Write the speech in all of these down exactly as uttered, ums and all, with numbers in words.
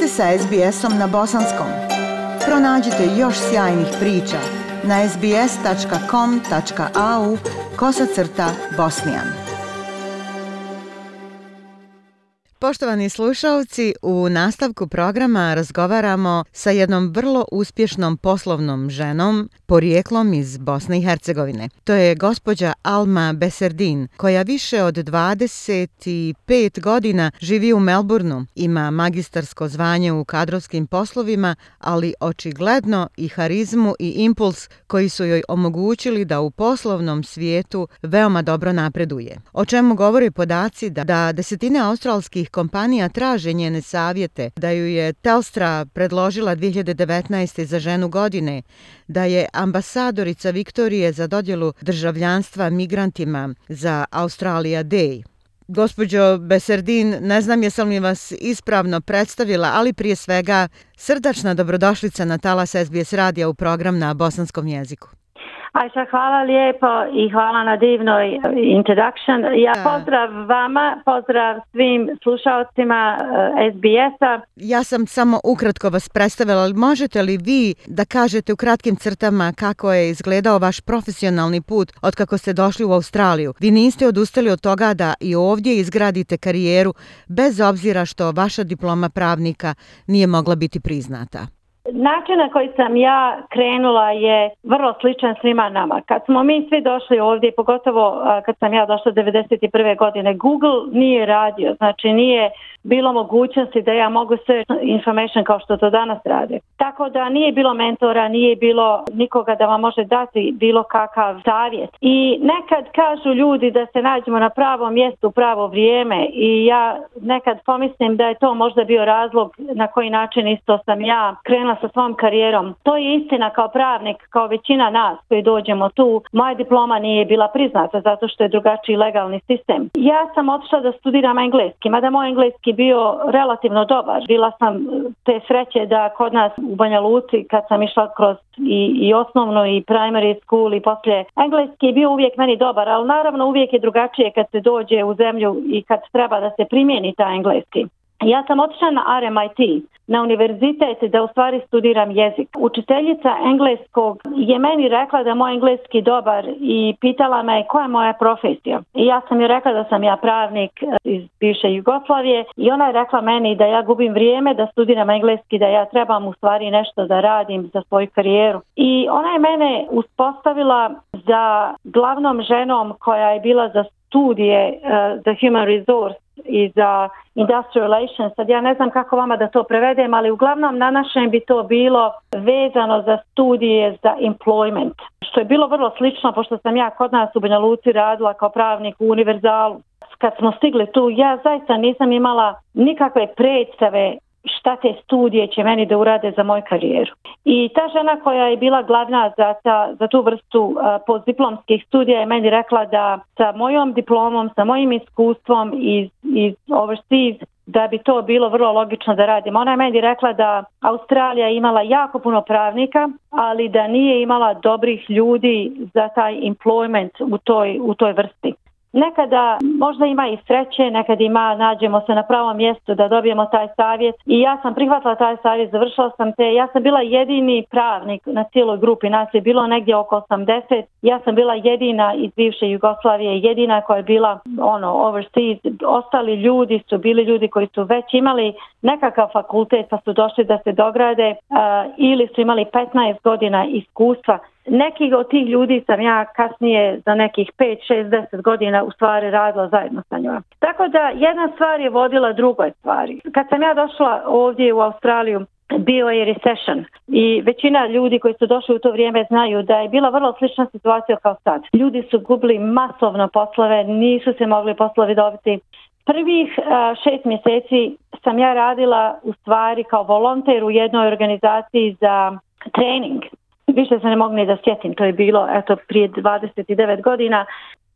ste sa es bi esom na bosanskom. Pronađite još sjajnih priča na es bi es tačka com tačka a u kosacrta bosnijan. Poštovani slušalci, u nastavku programa razgovaramo sa jednom vrlo uspješnom poslovnom ženom porijeklom iz Bosne i Hercegovine. To je gospođa Alma Beserdin, koja više od dvadeset pet godina živi u Melbourneu, ima magistarsko zvanje u kadrovskim poslovima, ali očigledno i harizmu i impuls koji su joj omogućili da u poslovnom svijetu veoma dobro napreduje. O čemu govore podaci da, da desetine australskih kompanija traže njene savjete, da ju je Telstra predložila dvije hiljade devetnaeste. za ženu godine, da je ambasadorica Viktorije za dodjelu državljanstva migrantima za Australia Day. Gospođo Beserdin, ne znam jesam li vas ispravno predstavila, ali prije svega srdačna dobrodošlica na talas es bi es radija u program na bosanskom jeziku. Ajša, hvala lijepo i hvala na divnoj introduction. Ja pozdrav vama, pozdrav svim slušalcima es bi esa. Ja sam samo ukratko vas predstavila, ali možete li vi da kažete u kratkim crtama kako je izgledao vaš profesionalni put od kako ste došli u Australiju? Vi niste odustali od toga da i ovdje izgradite karijeru bez obzira što vaša diploma pravnika nije mogla biti priznata. Način na koji sam ja krenula je vrlo sličan svima nama. Kad smo mi svi došli ovdje, pogotovo kad sam ja došla devedeset prve. godine, Google nije radio, znači nije bilo mogućnosti da ja mogu search information kao što to danas rade. Tako da nije bilo mentora, nije bilo nikoga da vam može dati bilo kakav savjet. I nekad kažu ljudi da se nađemo na pravom mjestu u pravo vrijeme i ja nekad pomislim da je to možda bio razlog na koji način isto sam ja krenula sa svom karijerom. To je istina kao pravnik, kao većina nas koji dođemo tu. Moja diploma nije bila priznata zato što je drugačiji legalni sistem. Ja sam otišla da studiram engleski, mada moj engleski bio relativno dobar. Bila sam te sreće da kod nas u Banja Luci kad sam išla kroz i, i osnovnu i primary school i poslije engleski je bio uvijek meni dobar, ali naravno uvijek je drugačije kad se dođe u zemlju i kad treba da se primijeni taj engleski. Ja sam otišla na ar em i te, na univerzitet da u stvari studiram jezik. Učiteljica engleskog je meni rekla da je moj engleski dobar i pitala me koja je moja profesija. I ja sam joj rekla da sam ja pravnik iz bivše Jugoslavije i ona je rekla meni da ja gubim vrijeme da studiram engleski, da ja trebam u stvari nešto da radim za svoju karijeru. I ona je mene uspostavila za glavnom ženom koja je bila za studije uh, za human resource i za industrial relations. Sad ja ne znam kako vama da to prevedem, ali uglavnom na našem bi to bilo vezano za studije za employment. Što je bilo vrlo slično, pošto sam ja kod nas u Banja Luci radila kao pravnik u univerzalu. Kad smo stigli tu, ja zaista nisam imala nikakve predstave šta te studije će meni da urade za moju karijeru. I ta žena koja je bila glavna za, ta, za tu vrstu uh, postdiplomskih studija je meni rekla da sa mojom diplomom, sa mojim iskustvom iz, iz overseas, da bi to bilo vrlo logično da radim. Ona je meni rekla da Australija imala jako puno pravnika, ali da nije imala dobrih ljudi za taj employment u toj, u toj vrsti. Nekada možda ima i sreće, nekad ima, nađemo se na pravom mjestu da dobijemo taj savjet i ja sam prihvatila taj savjet, završila sam te, ja sam bila jedini pravnik na cijeloj grupi, nas je bilo negdje oko osamdeset, ja sam bila jedina iz bivše Jugoslavije, jedina koja je bila ono overseas, ostali ljudi su bili ljudi koji su već imali nekakav fakultet pa su došli da se dograde uh, ili su imali petnaest godina iskustva. Neki od tih ljudi sam ja kasnije za nekih pet, šest, deset godina u stvari radila zajedno sa njom. Tako da jedna stvar je vodila drugoj stvari. Kad sam ja došla ovdje u Australiju, bio je recession i većina ljudi koji su došli u to vrijeme znaju da je bila vrlo slična situacija kao sad. Ljudi su gubili masovno poslove, nisu se mogli poslovi dobiti. Prvih uh, šest mjeseci sam ja radila u stvari kao volonter u jednoj organizaciji za trening. Više se ne mogu ni da sjetim, to je bilo eto prije dvadeset devet godina.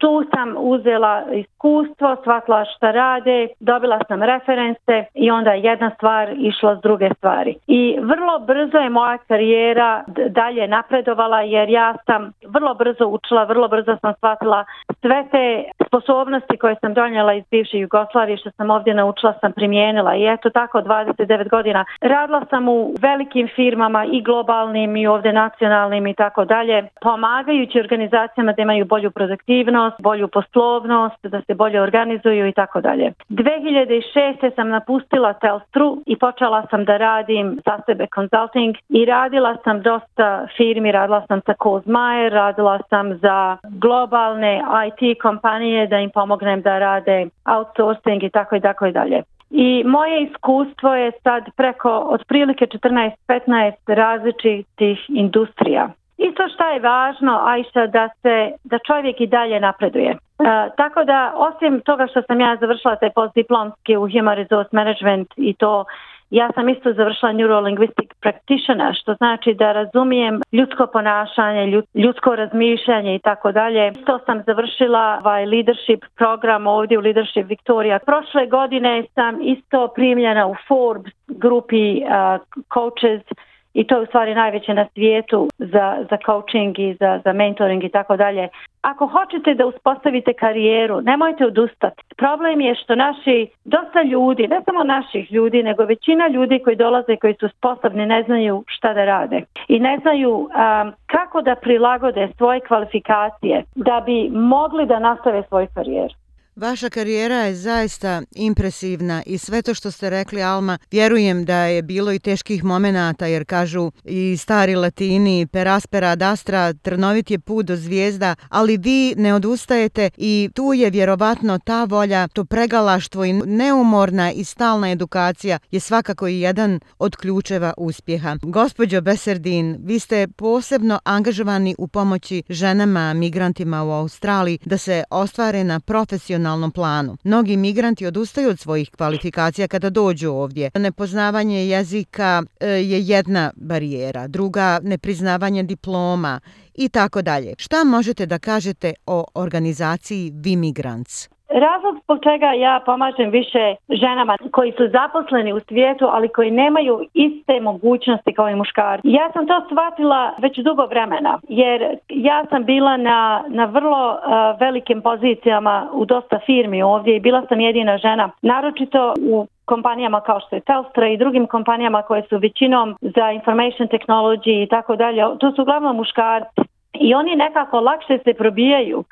Tu sam uzela iskustvo, shvatila šta rade, dobila sam reference i onda jedna stvar išla s druge stvari. I vrlo brzo je moja karijera dalje napredovala jer ja sam vrlo brzo učila, vrlo brzo sam shvatila sve te sposobnosti koje sam donijela iz bivše Jugoslavije, što sam ovdje naučila, sam primijenila. I eto tako dvadeset devet godina. Radila sam u velikim firmama i globalnim i ovdje nacionalnim i tako dalje, pomagajući organizacijama da imaju bolju produktivnost, bolju poslovnost, da se bolje organizuju i tako dalje. dvije hiljade šeste sam napustila Telstru i počela sam da radim za sebe consulting i radila sam dosta firmi, radila sam sa Coles Myer, radila sam za globalne I T kompanije da im pomognem da rade outsourcing i tako i tako i dalje. I moje iskustvo je sad preko otprilike četrnaest petnaest različitih industrija. Isto što je važno, Ajša, da se da čovjek i dalje napreduje. E, tako da osim toga što sam ja završila taj postdiplomski u Human Resource Management i to, ja sam isto završila Neurolinguistic Practitioner, što znači da razumijem ljudsko ponašanje, ljudsko razmišljanje i tako dalje. Isto sam završila ovaj leadership program ovdje u Leadership Victoria. Prošle godine sam isto primljena u Forbes grupi uh, coaches i to je u stvari najveće na svijetu za, za coaching i za, za mentoring i tako dalje. Ako hoćete da uspostavite karijeru, nemojte odustati. Problem je što naši, dosta ljudi, ne samo naših ljudi, nego većina ljudi koji dolaze, koji su sposobni, ne znaju šta da rade. I ne znaju um, kako da prilagode svoje kvalifikacije da bi mogli da nastave svoju karijeru. Vaša karijera je zaista impresivna i sve to što ste rekli, Alma, vjerujem da je bilo i teških momenata, jer kažu i stari Latini per aspera ad astra, trnovit je put do zvijezda, ali vi ne odustajete i tu je vjerovatno ta volja, to pregalaštvo i neumorna i stalna edukacija je svakako i jedan od ključeva uspjeha. Gospođo Beserdin, vi ste posebno angažovani u pomoći ženama, migrantima u Australiji da se ostvare na profesionalnom planu. Mnogi migranti odustaju od svojih kvalifikacija kada dođu ovdje. Nepoznavanje jezika je jedna barijera, druga nepriznavanje diploma i tako dalje. Šta možete da kažete o organizaciji Vimigrants? Razlog zbog čega ja pomažem više ženama koji su zaposleni u svijetu, ali koji nemaju iste mogućnosti kao i muškarci. Ja sam to shvatila već dugo vremena, jer ja sam bila na, na vrlo uh, velikim pozicijama u dosta firmi ovdje i bila sam jedina žena, naročito u kompanijama kao što je Telstra i drugim kompanijama koje su većinom za information technology i tako dalje. To su uglavnom muškarci i oni nekako lakše se probijaju.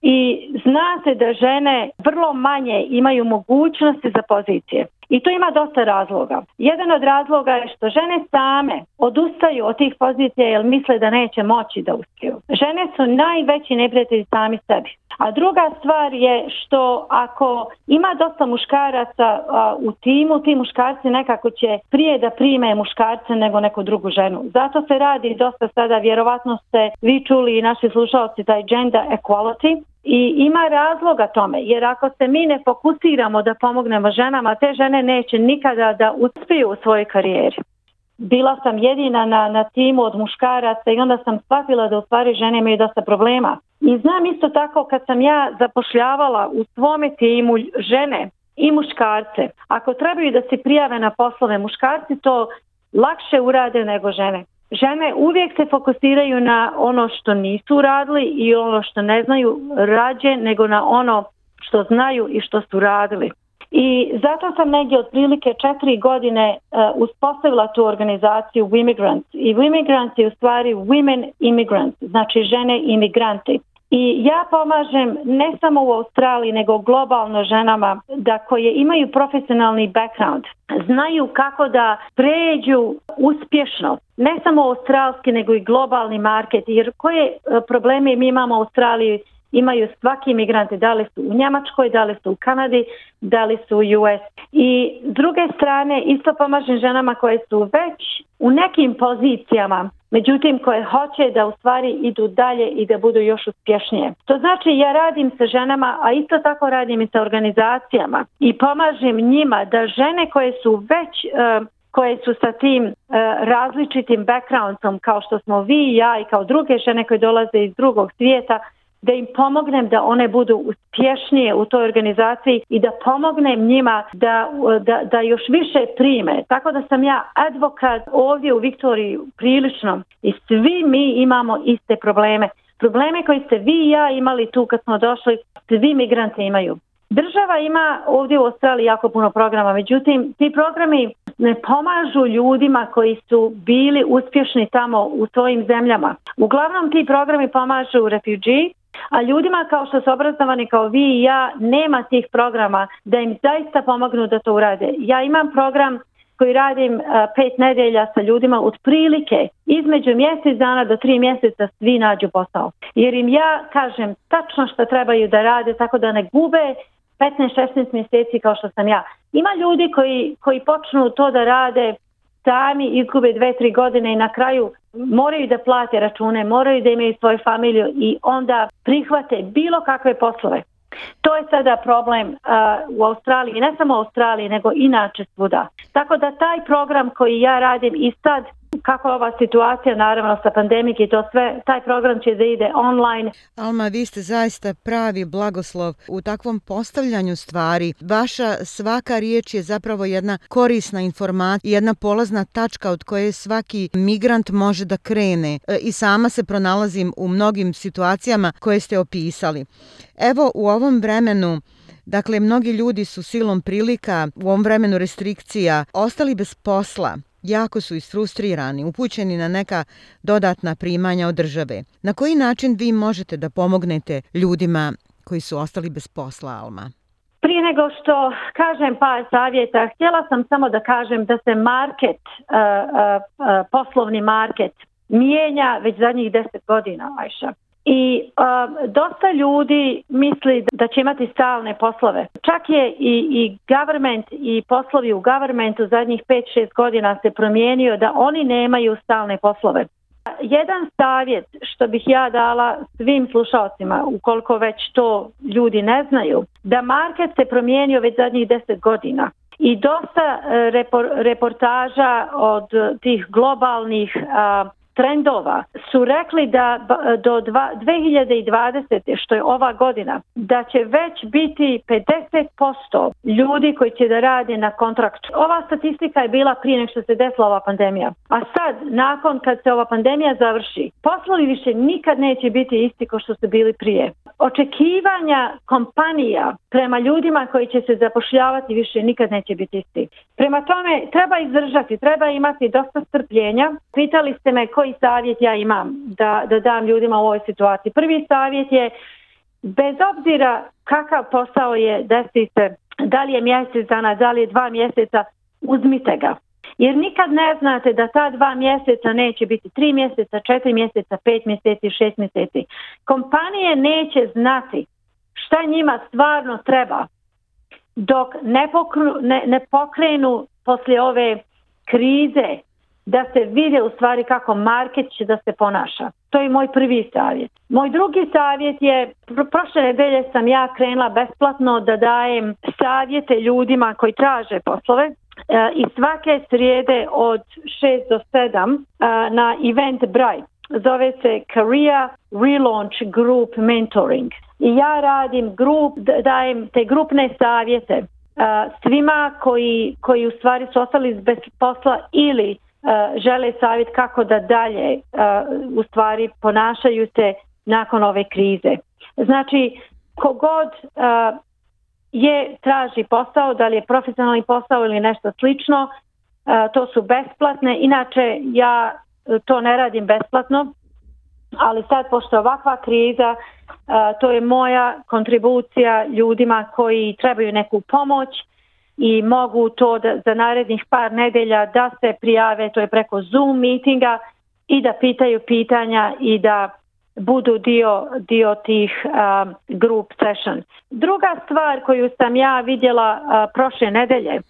I zna se da žene vrlo manje imaju mogućnosti za pozicije. I tu ima dosta razloga. Jedan od razloga je što žene same odustaju od tih pozicija jer misle da neće moći da uspiju. Žene su najveći neprijatelji sami sebi. A druga stvar je što ako ima dosta muškaraca a, u timu, ti muškarci nekako će prije da prime muškarce nego neku drugu ženu. Zato se radi dosta sada, vjerovatno ste vi čuli i naši slušalci, taj gender equality. I ima razloga tome, jer ako se mi ne fokusiramo da pomognemo ženama, te žene neće nikada da uspiju u svojoj karijeri. Bila sam jedina na, na timu od muškaraca i onda sam shvatila da u stvari žene imaju dosta problema. I znam isto tako kad sam ja zapošljavala u svome timu žene i muškarce, ako trebaju da se prijave na poslove, muškarci to lakše urade nego žene. Žene uvijek se fokusiraju na ono što nisu radili i ono što ne znaju rađe nego na ono što znaju i što su radili. I zato sam negdje otprilike četiri godine uh, uspostavila tu organizaciju Wimigrants. I Wimigrants je u stvari Women Immigrants, znači žene imigranti. I ja pomažem ne samo u Australiji nego globalno ženama da koje imaju profesionalni background, znaju kako da pređu uspješno, ne samo australski nego i globalni market, jer koje probleme mi imamo u Australiji imaju svaki imigranti, da li su u Njemačkoj, da li su u Kanadi, da li su u U S. I s druge strane isto pomažem ženama koje su već u nekim pozicijama, međutim koje hoće da u stvari idu dalje i da budu još uspješnije. To znači ja radim sa ženama, a isto tako radim i sa organizacijama i pomažem njima da žene koje su već uh, koje su sa tim uh, različitim backgroundom kao što smo vi i ja i kao druge žene koje dolaze iz drugog svijeta, da im pomognem da one budu uspješnije u toj organizaciji i da pomognem njima da, da, da još više prime. Tako da sam ja advokat ovdje u Viktoriji prilično i svi mi imamo iste probleme. Probleme koje ste vi i ja imali tu kad smo došli, svi migranti imaju. Država ima ovdje u Australiji jako puno programa, međutim ti programi ne pomažu ljudima koji su bili uspješni tamo u svojim zemljama. Uglavnom ti programi pomažu refugee, a ljudima kao što su obrazovani kao vi i ja nema tih programa da im zaista pomognu da to urade. Ja imam program koji radim uh, pet nedelja sa ljudima otprilike između mjesec dana do tri mjeseca svi nađu posao. Jer im ja kažem tačno što trebaju da rade tako da ne gube petnaest šesnaest mjeseci kao što sam ja. Ima ljudi koji, koji počnu to da rade sami, izgube dve tri godine i na kraju moraju da plate račune, moraju da imaju svoju familiju i onda prihvate bilo kakve poslove. To je sada problem uh, u Australiji, ne samo u Australiji, nego inače svuda. Tako da taj program koji ja radim i sad, kako ova situacija naravno sa pandemijom i to sve, taj program će da ide online. Alma, vi ste zaista pravi blagoslov u takvom postavljanju stvari. Vaša svaka riječ je zapravo jedna korisna informacija, jedna polazna tačka od koje svaki migrant može da krene. E, I sama se pronalazim u mnogim situacijama koje ste opisali. Evo u ovom vremenu, dakle, mnogi ljudi su silom prilika, u ovom vremenu restrikcija, ostali bez posla. Jako su isfrustrirani, upućeni na neka dodatna primanja od države. Na koji način vi možete da pomognete ljudima koji su ostali bez posla, Alma? Prije nego što kažem par savjeta, htjela sam samo da kažem da se market, uh, uh, uh, poslovni market mijenja već zadnjih deset godina, Ajša. I uh, dosta ljudi misli da će imati stalne poslove. Čak je i, i government i poslovi u governmentu zadnjih pet šest godina se promijenio da oni nemaju stalne poslove. Jedan savjet što bih ja dala svim slušalcima, ukoliko već to ljudi ne znaju, da market se promijenio već zadnjih deset godina. I dosta repor, reportaža od tih globalnih uh, trendova su rekli da do dve hiljade dvadesete što je ova godina, da će već biti pedeset posto ljudi koji će da rade na kontraktu. Ova statistika je bila prije nego što se desila ova pandemija. A sad, nakon kad se ova pandemija završi, poslovi više nikad neće biti isti kao što su bili prije. Očekivanja kompanija prema ljudima koji će se zapošljavati više nikad neće biti isti. Prema tome, treba izdržati, treba imati dosta strpljenja. Pitali ste me koji savjet ja imam da, da dam ljudima u ovoj situaciji. Prvi savjet je, bez obzira kakav posao je, desi se, da li je mjesec dana, da li je dva mjeseca, uzmite ga. Jer nikad ne znate da ta dva mjeseca neće biti tri mjeseca, četiri mjeseca, pet mjeseci, šest mjeseci. Kompanije neće znati šta njima stvarno treba dok ne, pokru, ne, ne pokrenu poslije ove krize da se vide u stvari kako market će da se ponaša. To je moj prvi savjet. Moj drugi savjet je, prošle nedelje sam ja krenula besplatno da dajem savjete ljudima koji traže poslove. I svake srijede od šest do sedam na Eventbrite. Zove se Career Relaunch Group Mentoring. I ja radim grup, dajem te grupne savjete svima koji, koji u stvari su ostali bez posla ili žele savjet kako da dalje u stvari ponašaju se nakon ove krize. Znači, kogod je traži posao, da li je profesionalni posao ili nešto slično, to su besplatne. Inače, ja to ne radim besplatno, ali sad, pošto je ovakva kriza, to je moja kontribucija ljudima koji trebaju neku pomoć i mogu to da, za narednih par nedelja da se prijave, to je preko Zoom meetinga, i da pitaju pitanja i da budu dio, dio tih um, group session. Druga stvar koju sam ja vidjela uh, prošle nedelje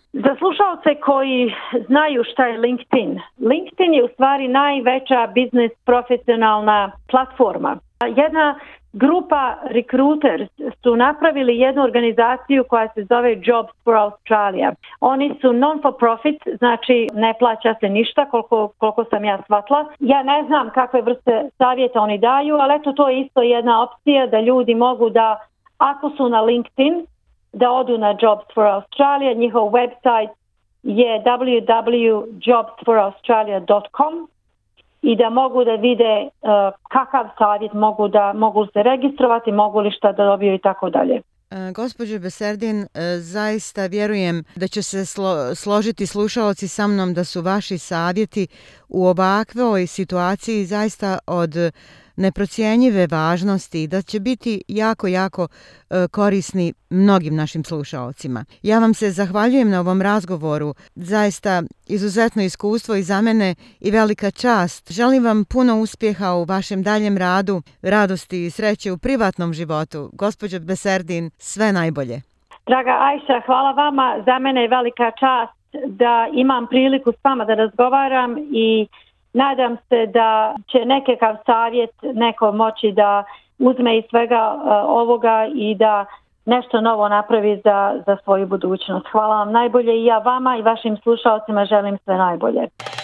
Za slušalce koji znaju šta je LinkedIn, LinkedIn je u stvari najveća biznis profesionalna platforma. Jedna grupa recruiters su napravili jednu organizaciju koja se zove Jobs for Australia. Oni su non for profit, znači ne plaća se ništa koliko, koliko sam ja shvatila. Ja ne znam kakve vrste savjeta oni daju, ali eto to je isto jedna opcija da ljudi mogu da, ako su na LinkedIn, da odu na Jobs for Australia. Njihov website je w w w dot jobs for australia dot com i da mogu da vide uh, kakav savjet mogu da mogu se registrovati, mogu li šta da dobiju i tako dalje. Gospođo Beserdin, zaista vjerujem da će se slo, složiti slušalci sa mnom da su vaši savjeti u ovakvoj situaciji zaista od neprocjenjive važnosti i da će biti jako, jako korisni mnogim našim slušalcima. Ja vam se zahvaljujem na ovom razgovoru. Zaista izuzetno iskustvo i za mene i velika čast. Želim vam puno uspjeha u vašem daljem radu, radosti i sreće u privatnom životu. Gospođo Beserdin, sve najbolje. Draga Ajša, hvala vama. Za mene je velika čast da imam priliku s vama da razgovaram i nadam se da će nekakav savjet neko moći da uzme iz svega uh, ovoga i da nešto novo napravi za, za svoju budućnost. Hvala vam najbolje i ja vama i vašim slušalcima želim sve najbolje.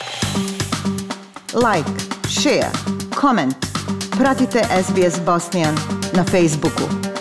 Like, share, comment. Pratite S B S Bosnian na Facebooku.